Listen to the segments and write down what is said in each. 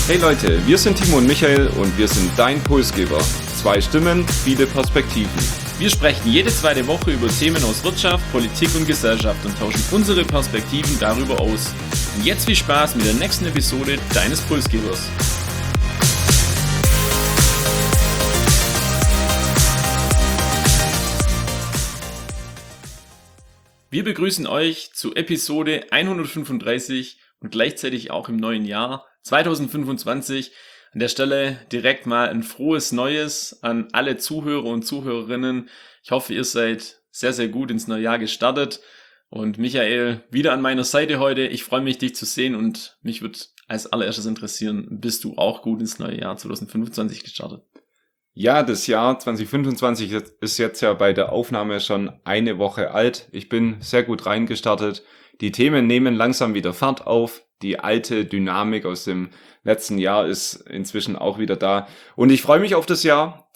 Hey Leute, wir sind Timo und Michael und wir sind dein Impulsgeber. 2 Stimmen, viele Perspektiven. Wir sprechen jede zweite Woche über Themen aus Wirtschaft, Politik und Gesellschaft und tauschen unsere Perspektiven darüber aus. Und jetzt viel Spaß mit der nächsten Episode deines Impulsgebers. Wir begrüßen euch zu Episode 135 und gleichzeitig auch im neuen Jahr 2025. An der Stelle direkt mal ein frohes Neues an alle Zuhörer und Zuhörerinnen. Ich hoffe, ihr seid sehr, sehr gut ins neue Jahr gestartet. Und Michael, wieder an meiner Seite heute. Ich freue mich, dich zu sehen und mich würde als allererstes interessieren, bist du auch gut ins neue Jahr 2025 gestartet? Ja, das Jahr 2025 ist jetzt ja bei der Aufnahme schon eine Woche alt. Ich bin sehr gut reingestartet. Die Themen nehmen langsam wieder Fahrt auf. Die alte Dynamik aus dem letzten Jahr ist inzwischen auch wieder da. Und ich freue mich auf das Jahr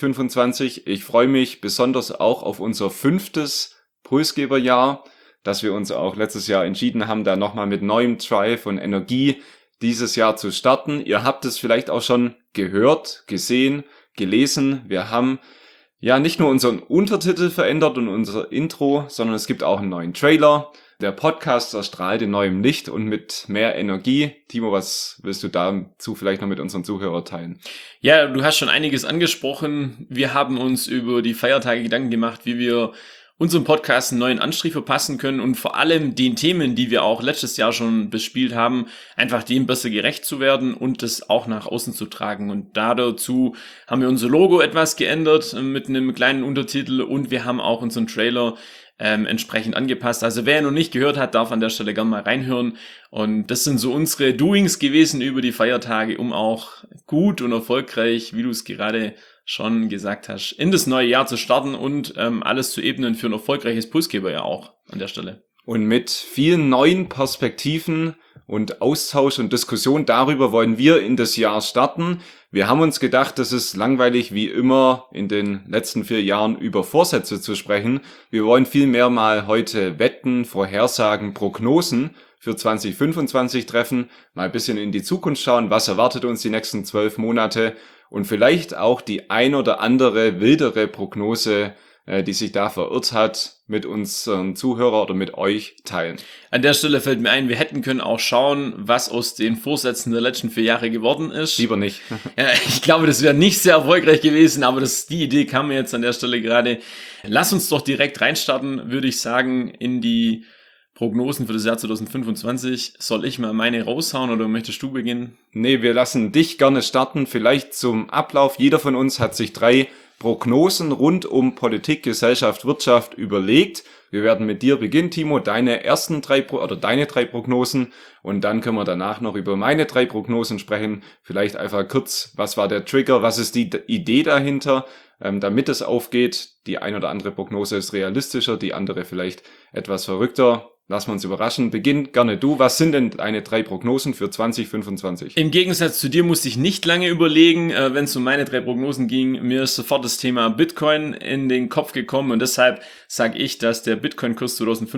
2025. Ich freue mich besonders auch auf unser 5. Pulsgeberjahr, dass wir uns auch letztes Jahr entschieden haben, da nochmal mit neuem Drive und Energie dieses Jahr zu starten. Ihr habt es vielleicht auch schon gehört, gesehen, gelesen. Wir haben ja nicht nur unseren Untertitel verändert und unser Intro, sondern es gibt auch einen neuen Trailer. Der Podcast erstrahlt in neuem Licht und mit mehr Energie. Timo, was willst du dazu vielleicht noch mit unseren Zuhörern teilen? Ja, du hast schon einiges angesprochen. Wir haben uns über die Feiertage Gedanken gemacht, wie wir unserem Podcast einen neuen Anstrich verpassen können und vor allem den Themen, die wir auch letztes Jahr schon bespielt haben, einfach dem besser gerecht zu werden und das auch nach außen zu tragen. Und dazu haben wir unser Logo etwas geändert mit einem kleinen Untertitel und wir haben auch unseren Trailer entsprechend angepasst. Also wer noch nicht gehört hat, darf an der Stelle gerne mal reinhören. Und das sind so unsere Doings gewesen über die Feiertage, um auch gut und erfolgreich, wie du es gerade schon gesagt hast, in das neue Jahr zu starten und alles zu ebnen für ein erfolgreiches Pulsgeber ja auch an der Stelle. Und mit vielen neuen Perspektiven und Austausch und Diskussion darüber wollen wir in das Jahr starten. Wir haben uns gedacht, das ist langweilig wie immer in den letzten 4 Jahren über Vorsätze zu sprechen. Wir wollen vielmehr mal heute Wetten, Vorhersagen, Prognosen für 2025 treffen, mal ein bisschen in die Zukunft schauen, was erwartet uns die nächsten 12 Monate und vielleicht auch die ein oder andere wildere Prognose, die sich da verirrt hat, mit unseren Zuhörern oder mit euch teilen. An der Stelle fällt mir ein, wir hätten können auch schauen, was aus den Vorsätzen der letzten 4 Jahre geworden ist. Lieber nicht. Ja, ich glaube, das wäre nicht sehr erfolgreich gewesen, aber die Idee kam mir jetzt an der Stelle gerade. Lass uns doch direkt reinstarten, würde ich sagen, in die Prognosen für das Jahr 2025. Soll ich mal meine raushauen oder möchtest du beginnen? Nee, wir lassen dich gerne starten. Vielleicht zum Ablauf. Jeder von uns hat sich 3 Prognosen rund um Politik, Gesellschaft, Wirtschaft überlegt. Wir werden mit dir beginnen, Timo, deine 3 Prognosen und dann können wir danach noch über meine 3 Prognosen sprechen. Vielleicht einfach kurz, was war der Trigger, was ist die Idee dahinter, damit es aufgeht. Die ein oder andere Prognose ist realistischer, die andere vielleicht etwas verrückter. Lassen wir uns überraschen. Beginn gerne du. Was sind denn deine 3 Prognosen für 2025? Im Gegensatz zu dir musste ich nicht lange überlegen, wenn es um meine 3 Prognosen ging. Mir ist sofort das Thema Bitcoin in den Kopf gekommen und deshalb sage ich, dass der Bitcoin-Kurs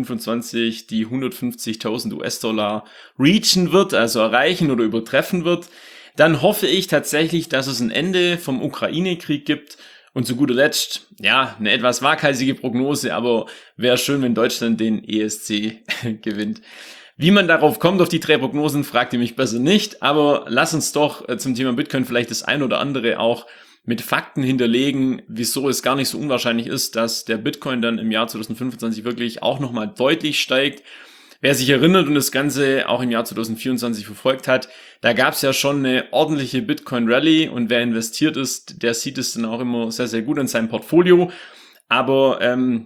2025 die 150.000 US-Dollar reachen wird, also erreichen oder übertreffen wird. Dann hoffe ich tatsächlich, dass es ein Ende vom Ukraine-Krieg gibt. Und zu guter Letzt, ja, eine etwas waghalsige Prognose, aber wäre schön, wenn Deutschland den ESC gewinnt. Wie man darauf kommt, auf die 3 Prognosen, fragt ihr mich besser nicht, aber lass uns doch zum Thema Bitcoin vielleicht das ein oder andere auch mit Fakten hinterlegen, wieso es gar nicht so unwahrscheinlich ist, dass der Bitcoin dann im Jahr 2025 wirklich auch nochmal deutlich steigt. Wer sich erinnert und das Ganze auch im Jahr 2024 verfolgt hat, da gab es ja schon eine ordentliche Bitcoin-Rallye und wer investiert ist, der sieht es dann auch immer sehr, sehr gut in seinem Portfolio. Aber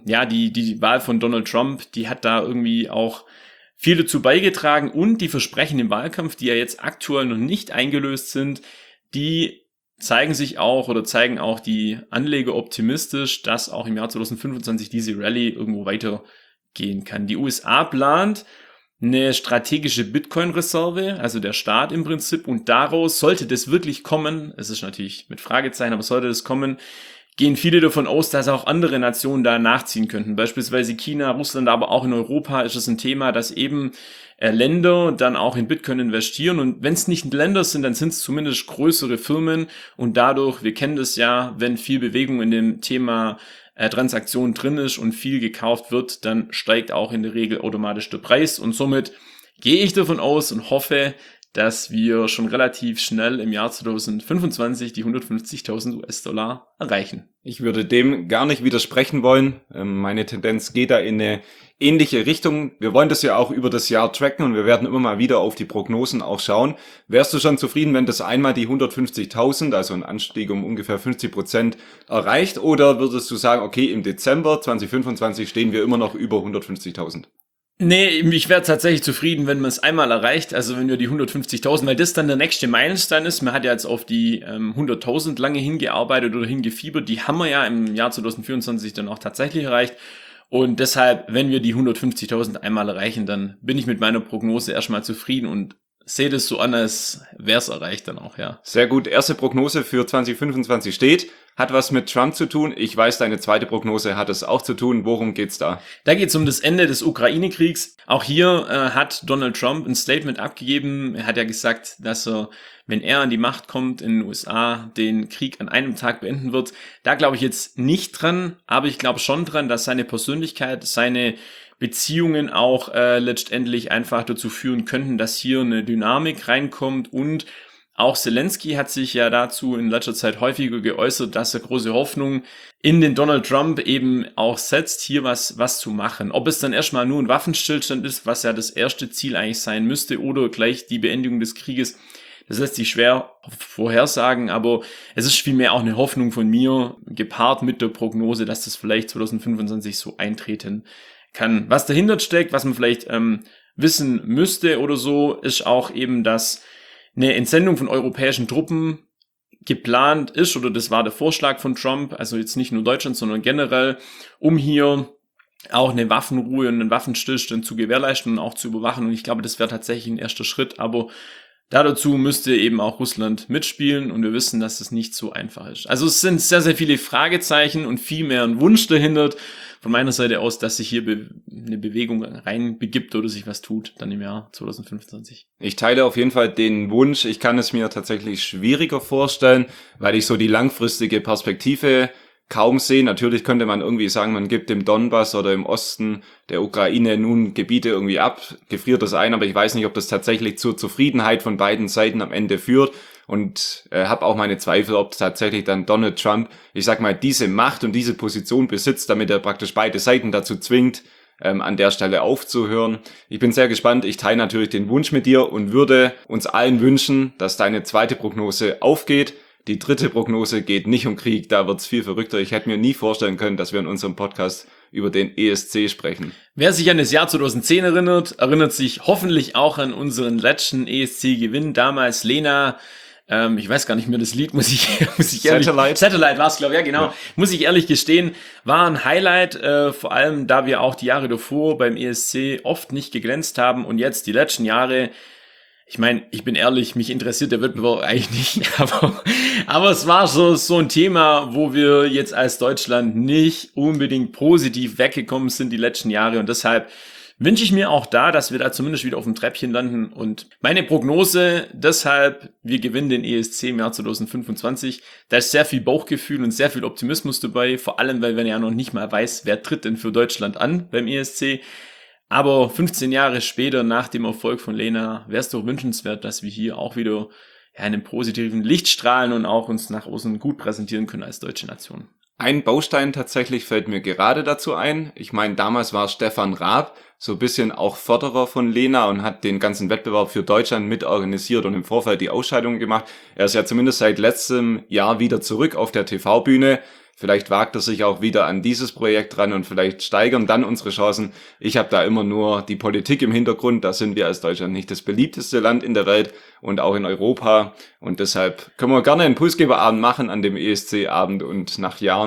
die Wahl von Donald Trump, die hat da irgendwie auch viel dazu beigetragen und die Versprechen im Wahlkampf, die ja jetzt aktuell noch nicht eingelöst sind, die zeigen auch die Anleger optimistisch, dass auch im Jahr 2025 diese Rallye irgendwo weitergehen kann. Die USA plant eine strategische Bitcoin-Reserve, also der Staat im Prinzip, und daraus sollte das wirklich kommen, es ist natürlich mit Fragezeichen, aber sollte das kommen, gehen viele davon aus, dass auch andere Nationen da nachziehen könnten. Beispielsweise China, Russland, aber auch in Europa ist es ein Thema, dass eben Länder dann auch in Bitcoin investieren. Und wenn es nicht Länder sind, dann sind es zumindest größere Firmen. Und dadurch, wir kennen das ja, wenn viel Bewegung in dem Thema Transaktion drin ist und viel gekauft wird, dann steigt auch in der Regel automatisch der Preis. Und somit gehe ich davon aus und hoffe, dass wir schon relativ schnell im Jahr 2025 die 150.000 US-Dollar erreichen. Ich würde dem gar nicht widersprechen wollen. Meine Tendenz geht da in eine ähnliche Richtung. Wir wollen das ja auch über das Jahr tracken und wir werden immer mal wieder auf die Prognosen auch schauen. Wärst du schon zufrieden, wenn das einmal die 150.000, also ein Anstieg um ungefähr 50% erreicht? Oder würdest du sagen, okay, im Dezember 2025 stehen wir immer noch über 150.000? Nee, ich wäre tatsächlich zufrieden, wenn man es einmal erreicht, also wenn wir die 150.000, weil das dann der nächste Meilenstein ist. Man hat ja jetzt auf die 100.000 lange hingearbeitet oder hingefiebert, die haben wir ja im Jahr 2024 dann auch tatsächlich erreicht. Und deshalb, wenn wir die 150.000 einmal erreichen, dann bin ich mit meiner Prognose erstmal zufrieden und sehe das so an, als wäre es erreicht dann auch, ja. Sehr gut. Erste Prognose für 2025 steht. Hat was mit Trump zu tun. Ich weiß, deine zweite Prognose hat es auch zu tun. Worum geht's da? Da geht's um das Ende des Ukraine-Kriegs. Auch hier hat Donald Trump ein Statement abgegeben. Er hat ja gesagt, dass er, wenn er an die Macht kommt in den USA, den Krieg an einem Tag beenden wird. Da glaube ich jetzt nicht dran, aber ich glaube schon dran, dass seine Persönlichkeit, seine Beziehungen auch letztendlich einfach dazu führen könnten, dass hier eine Dynamik reinkommt. Und auch Zelensky hat sich ja dazu in letzter Zeit häufiger geäußert, dass er große Hoffnung in den Donald Trump eben auch setzt, hier was zu machen. Ob es dann erstmal nur ein Waffenstillstand ist, was ja das erste Ziel eigentlich sein müsste, oder gleich die Beendigung des Krieges, das lässt sich schwer vorhersagen, aber es ist vielmehr auch eine Hoffnung von mir, gepaart mit der Prognose, dass das vielleicht 2025 so eintreten kann. Was dahinter steckt, was man vielleicht wissen müsste oder so, ist auch eben, dass eine Entsendung von europäischen Truppen geplant ist, oder das war der Vorschlag von Trump, also jetzt nicht nur Deutschland, sondern generell, um hier auch eine Waffenruhe und einen Waffenstillstand zu gewährleisten und auch zu überwachen. Und ich glaube, das wäre tatsächlich ein erster Schritt, aber dazu müsste eben auch Russland mitspielen und wir wissen, dass es nicht so einfach ist. Also es sind sehr, sehr viele Fragezeichen und viel mehr ein Wunsch dahinter von meiner Seite aus, dass sich hier eine Bewegung reinbegibt oder sich was tut, dann im Jahr 2025. Ich teile auf jeden Fall den Wunsch. Ich kann es mir tatsächlich schwieriger vorstellen, weil ich so die langfristige Perspektive kaum sehe. Natürlich könnte man irgendwie sagen, man gibt im Donbass oder im Osten der Ukraine nun Gebiete irgendwie ab, gefriert das ein, aber ich weiß nicht, ob das tatsächlich zur Zufriedenheit von beiden Seiten am Ende führt und habe auch meine Zweifel, ob tatsächlich dann Donald Trump, ich sag mal, diese Macht und diese Position besitzt, damit er praktisch beide Seiten dazu zwingt, an der Stelle aufzuhören. Ich bin sehr gespannt. Ich teile natürlich den Wunsch mit dir und würde uns allen wünschen, dass deine zweite Prognose aufgeht. Die dritte Prognose geht nicht um Krieg, da wird's viel verrückter. Ich hätte mir nie vorstellen können, dass wir in unserem Podcast über den ESC sprechen. Wer sich an das Jahr 2010 erinnert sich hoffentlich auch an unseren letzten ESC-Gewinn. Damals Lena, ich weiß gar nicht mehr das Lied, muss ich ehrlich... Satellite war es, glaube ich, ja genau. Ja. Muss ich ehrlich gestehen, war ein Highlight, vor allem da wir auch die Jahre davor beim ESC oft nicht geglänzt haben und jetzt die letzten Jahre. Ich meine, ich bin ehrlich, mich interessiert der Wettbewerb eigentlich nicht, aber es war so ein Thema, wo wir jetzt als Deutschland nicht unbedingt positiv weggekommen sind die letzten Jahre und deshalb wünsche ich mir auch dass wir da zumindest wieder auf dem Treppchen landen und meine Prognose deshalb, wir gewinnen den ESC im Jahr 2025, da ist sehr viel Bauchgefühl und sehr viel Optimismus dabei, vor allem, weil man ja noch nicht mal weiß, wer tritt denn für Deutschland an beim ESC. Aber 15 Jahre später, nach dem Erfolg von Lena, wäre es doch wünschenswert, dass wir hier auch wieder einen positiven Licht strahlen und auch uns nach außen gut präsentieren können als deutsche Nation. Ein Baustein tatsächlich fällt mir gerade dazu ein. Ich meine, damals war Stefan Raab so ein bisschen auch Förderer von Lena und hat den ganzen Wettbewerb für Deutschland mitorganisiert und im Vorfeld die Ausscheidungen gemacht. Er ist ja zumindest seit letztem Jahr wieder zurück auf der TV-Bühne. Vielleicht wagt er sich auch wieder an dieses Projekt ran und vielleicht steigern dann unsere Chancen. Ich habe da immer nur die Politik im Hintergrund. Da sind wir als Deutschland nicht das beliebteste Land in der Welt und auch in Europa. Und deshalb können wir gerne einen Impulsgeberabend machen an dem ESC-Abend und nach Jahren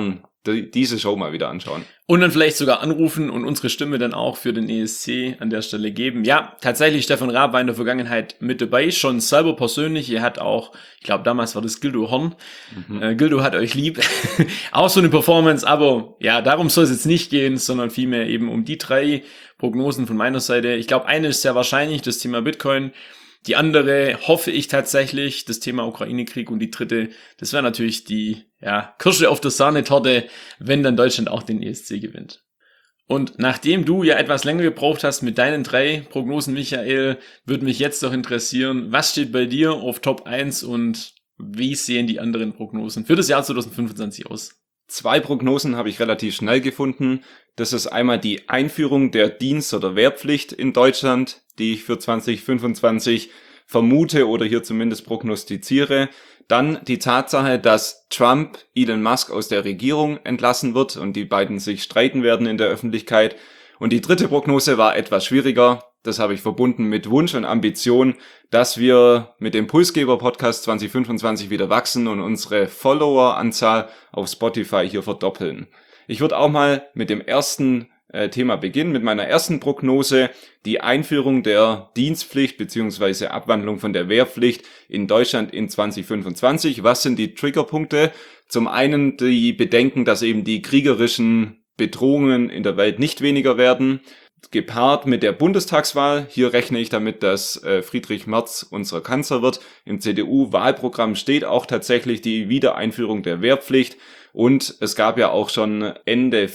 diese Show mal wieder anschauen. Und dann vielleicht sogar anrufen und unsere Stimme dann auch für den ESC an der Stelle geben. Ja, tatsächlich, Stefan Raab war in der Vergangenheit mit dabei, schon selber persönlich. Er hat auch, ich glaube damals war das Gildo Horn. Gildo hat euch lieb. Auch so eine Performance, aber ja, darum soll es jetzt nicht gehen, sondern vielmehr eben um die 3 Prognosen von meiner Seite. Ich glaube, eine ist sehr wahrscheinlich, das Thema Bitcoin. Die andere hoffe ich tatsächlich, das Thema Ukraine-Krieg, und die dritte, das wäre natürlich die Kirsche auf der Sahnetorte, wenn dann Deutschland auch den ESC gewinnt. Und nachdem du ja etwas länger gebraucht hast mit deinen 3 Prognosen, Michael, würde mich jetzt doch interessieren, was steht bei dir auf Top 1 und wie sehen die anderen Prognosen für das Jahr 2025 aus? 2 Prognosen habe ich relativ schnell gefunden. Das ist einmal die Einführung der Dienst- oder Wehrpflicht in Deutschland, die ich für 2025 vermute oder hier zumindest prognostiziere. Dann die Tatsache, dass Trump Elon Musk aus der Regierung entlassen wird und die beiden sich streiten werden in der Öffentlichkeit. Und die dritte Prognose war etwas schwieriger. Das habe ich verbunden mit Wunsch und Ambition, dass wir mit dem Pulsgeber-Podcast 2025 wieder wachsen und unsere Follower-Anzahl auf Spotify hier verdoppeln. Ich würde auch mal mit dem ersten Thema beginnen, mit meiner ersten Prognose, die Einführung der Dienstpflicht bzw. Abwandlung von der Wehrpflicht in Deutschland in 2025. Was sind die Triggerpunkte? Zum einen die Bedenken, dass eben die kriegerischen Bedrohungen in der Welt nicht weniger werden, gepaart mit der Bundestagswahl. Hier rechne ich damit, dass Friedrich Merz unser Kanzler wird. Im CDU-Wahlprogramm steht auch tatsächlich die Wiedereinführung der Wehrpflicht. Und es gab ja auch schon Ende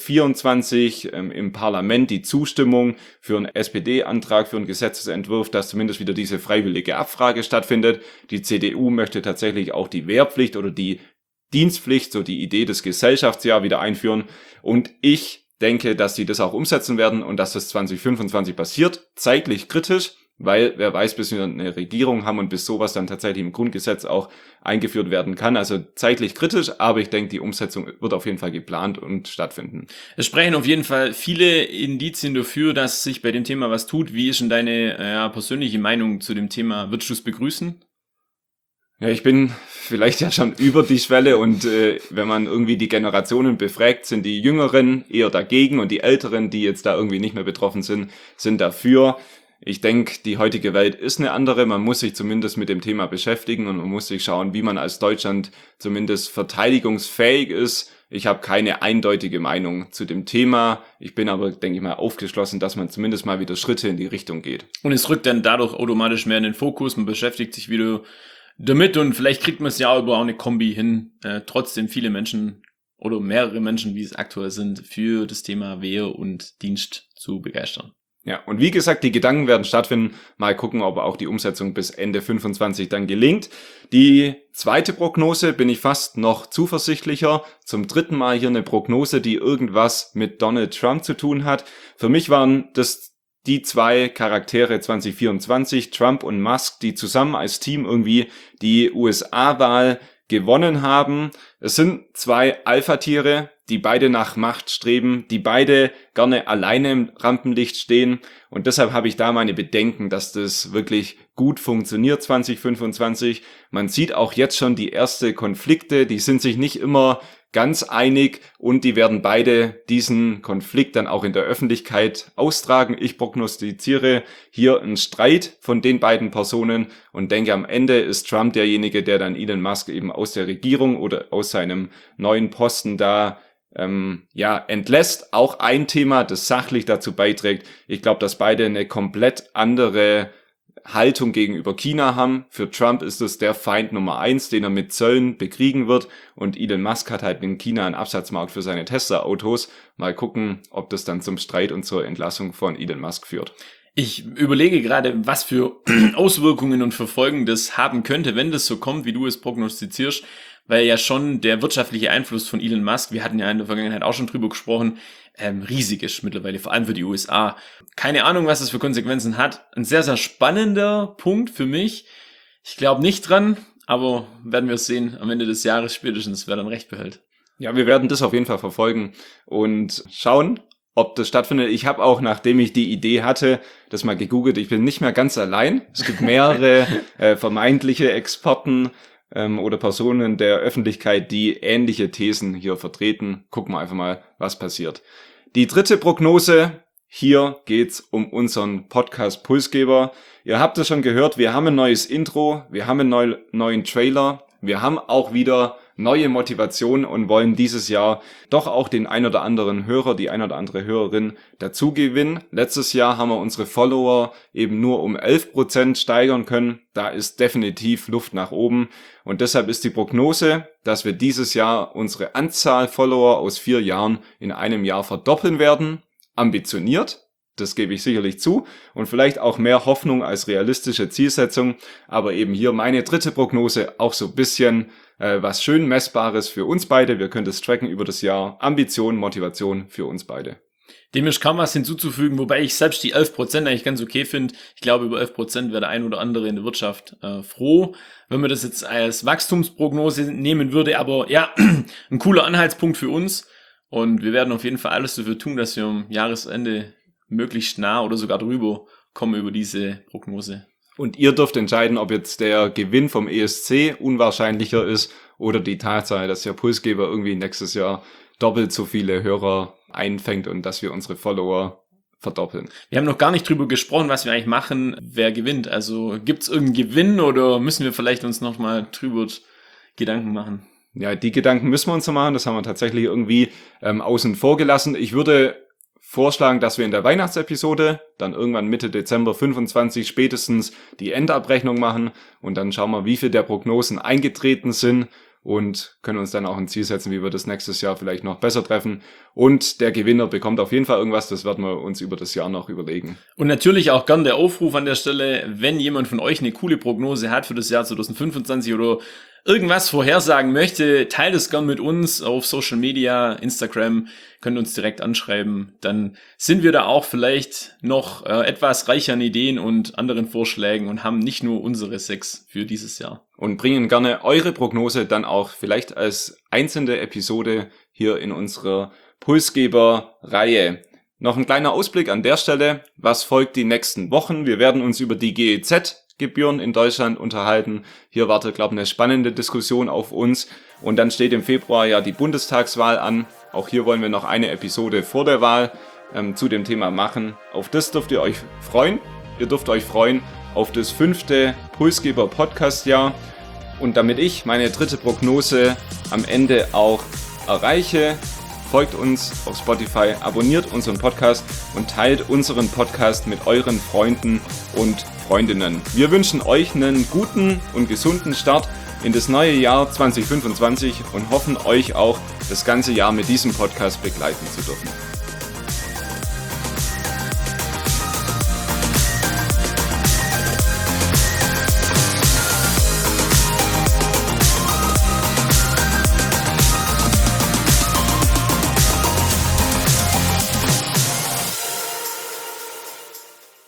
24 im Parlament die Zustimmung für einen SPD-Antrag, für einen Gesetzesentwurf, dass zumindest wieder diese freiwillige Abfrage stattfindet. Die CDU möchte tatsächlich auch die Wehrpflicht oder die Dienstpflicht, so die Idee des Gesellschaftsjahr wieder einführen. Und ich denke, dass sie das auch umsetzen werden und dass das 2025 passiert. Zeitlich kritisch, weil wer weiß, bis wir eine Regierung haben und bis sowas dann tatsächlich im Grundgesetz auch eingeführt werden kann. Also zeitlich kritisch, aber ich denke, die Umsetzung wird auf jeden Fall geplant und stattfinden. Es sprechen auf jeden Fall viele Indizien dafür, dass sich bei dem Thema was tut. Wie ist denn deine persönliche Meinung zu dem Thema? Würdest du es begrüßen? Ja, ich bin vielleicht ja schon über die Schwelle und wenn man irgendwie die Generationen befragt, sind die Jüngeren eher dagegen und die Älteren, die jetzt da irgendwie nicht mehr betroffen sind, sind dafür. Ich denke, die heutige Welt ist eine andere. Man muss sich zumindest mit dem Thema beschäftigen und man muss sich schauen, wie man als Deutschland zumindest verteidigungsfähig ist. Ich habe keine eindeutige Meinung zu dem Thema. Ich bin aber, denke ich mal, aufgeschlossen, dass man zumindest mal wieder Schritte in die Richtung geht. Und es rückt dann dadurch automatisch mehr in den Fokus. Man beschäftigt sich wieder damit und vielleicht kriegt man es ja über auch eine Kombi hin. Trotzdem viele Menschen oder mehrere Menschen, wie es aktuell sind, für das Thema Wehr und Dienst zu begeistern. Ja, und wie gesagt, die Gedanken werden stattfinden. Mal gucken, ob auch die Umsetzung bis Ende 25 dann gelingt. Die zweite Prognose bin ich fast noch zuversichtlicher. Zum 3. Mal hier eine Prognose, die irgendwas mit Donald Trump zu tun hat. Für mich waren das die 2 Charaktere 2024, Trump und Musk, die zusammen als Team irgendwie die USA-Wahl gewonnen haben. Es sind 2 Alpha-Tiere, die beide nach Macht streben, die beide gerne alleine im Rampenlicht stehen. Und deshalb habe ich da meine Bedenken, dass das wirklich gut funktioniert 2025. Man sieht auch jetzt schon die ersten Konflikte, die sind sich nicht immer ganz einig und die werden beide diesen Konflikt dann auch in der Öffentlichkeit austragen. Ich prognostiziere hier einen Streit von den beiden Personen und denke, am Ende ist Trump derjenige, der dann Elon Musk eben aus der Regierung oder aus seinem neuen Posten da entlässt. Auch ein Thema, das sachlich dazu beiträgt. Ich glaube, dass beide eine komplett andere Haltung gegenüber China haben. Für Trump ist es der Feind Nummer 1, den er mit Zöllen bekriegen wird. Und Elon Musk hat halt in China einen Absatzmarkt für seine Tesla-Autos. Mal gucken, ob das dann zum Streit und zur Entlassung von Elon Musk führt. Ich überlege gerade, was für Auswirkungen und Verfolgen das haben könnte, wenn das so kommt, wie du es prognostizierst. Weil ja schon der wirtschaftliche Einfluss von Elon Musk, wir hatten ja in der Vergangenheit auch schon drüber gesprochen, riesig ist mittlerweile, vor allem für die USA. Keine Ahnung, was das für Konsequenzen hat. Ein sehr, sehr spannender Punkt für mich. Ich glaube nicht dran, aber werden wir es sehen am Ende des Jahres spätestens, wer dann recht behält. Ja, wir werden das auf jeden Fall verfolgen und schauen, ob das stattfindet. Ich habe auch, nachdem ich die Idee hatte, das mal gegoogelt. Ich bin nicht mehr ganz allein. Es gibt mehrere vermeintliche Experten, oder Personen der Öffentlichkeit, die ähnliche Thesen hier vertreten. Gucken wir einfach mal, was passiert. Die dritte Prognose, hier geht's um unseren Podcast Pulsgeber. Ihr habt es schon gehört, wir haben ein neues Intro, wir haben einen neuen Trailer, wir haben auch wieder neue Motivation und wollen dieses Jahr doch auch den ein oder anderen Hörer, die ein oder andere Hörerin dazu gewinnen. Letztes Jahr haben wir unsere Follower eben nur um 11% steigern können. Da ist definitiv Luft nach oben und deshalb ist die Prognose, dass wir dieses Jahr unsere Anzahl Follower aus 4 Jahren in einem Jahr verdoppeln werden. Ambitioniert, das gebe ich sicherlich zu und vielleicht auch mehr Hoffnung als realistische Zielsetzung, aber eben hier meine dritte Prognose, auch so ein bisschen was schön Messbares für uns beide. Wir können das tracken über das Jahr. Ambition, Motivation für uns beide. Dem ist kaum was hinzuzufügen, wobei ich selbst die 11% eigentlich ganz okay finde. Ich glaube, über 11% wäre der ein oder andere in der Wirtschaft froh, wenn man das jetzt als Wachstumsprognose nehmen würde. Aber ja, ein cooler Anhaltspunkt für uns. Und wir werden auf jeden Fall alles dafür tun, dass wir am Jahresende möglichst nah oder sogar drüber kommen über diese Prognose. Und ihr dürft entscheiden, ob jetzt der Gewinn vom ESC unwahrscheinlicher ist oder die Tatsache, dass der Pulsgeber irgendwie nächstes Jahr doppelt so viele Hörer einfängt und dass wir unsere Follower verdoppeln. Wir haben noch gar nicht drüber gesprochen, was wir eigentlich machen, wer gewinnt. Also gibt's irgendeinen Gewinn oder müssen wir vielleicht uns nochmal drüber Gedanken machen? Ja, die Gedanken müssen wir uns noch machen. Das haben wir tatsächlich irgendwie außen vor gelassen. Ich würde vorschlagen, dass wir in der Weihnachtsepisode dann irgendwann Mitte Dezember 25 spätestens die Endabrechnung machen und dann schauen wir, wie viel der Prognosen eingetreten sind und können uns dann auch ein Ziel setzen, wie wir das nächstes Jahr vielleicht noch besser treffen. Und der Gewinner bekommt auf jeden Fall irgendwas, das werden wir uns über das Jahr noch überlegen. Und natürlich auch gern der Aufruf an der Stelle, wenn jemand von euch eine coole Prognose hat für das Jahr 2025 oder irgendwas vorhersagen möchte, teilt es gern mit uns auf Social Media, Instagram, könnt uns direkt anschreiben. Dann sind wir da auch vielleicht noch etwas reicher an Ideen und anderen Vorschlägen und haben nicht nur unsere 6 für dieses Jahr. Und bringen gerne eure Prognose dann auch vielleicht als einzelne Episode hier in unserer Pulsgeber-Reihe. Noch ein kleiner Ausblick an der Stelle. Was folgt die nächsten Wochen? Wir werden uns über die GEZ-Gebühren in Deutschland unterhalten. Hier wartet, glaube ich, eine spannende Diskussion auf uns. Und dann steht im Februar ja die Bundestagswahl an. Auch hier wollen wir noch eine Episode vor der Wahl zu dem Thema machen. Auf das dürft ihr euch freuen. Ihr dürft euch freuen auf das 5. Pulsgeber-Podcast-Jahr. Und damit ich meine dritte Prognose am Ende auch erreiche, folgt uns auf Spotify, abonniert unseren Podcast und teilt unseren Podcast mit euren Freunden und Freundinnen. Wir wünschen euch einen guten und gesunden Start in das neue Jahr 2025 und hoffen, euch auch das ganze Jahr mit diesem Podcast begleiten zu dürfen.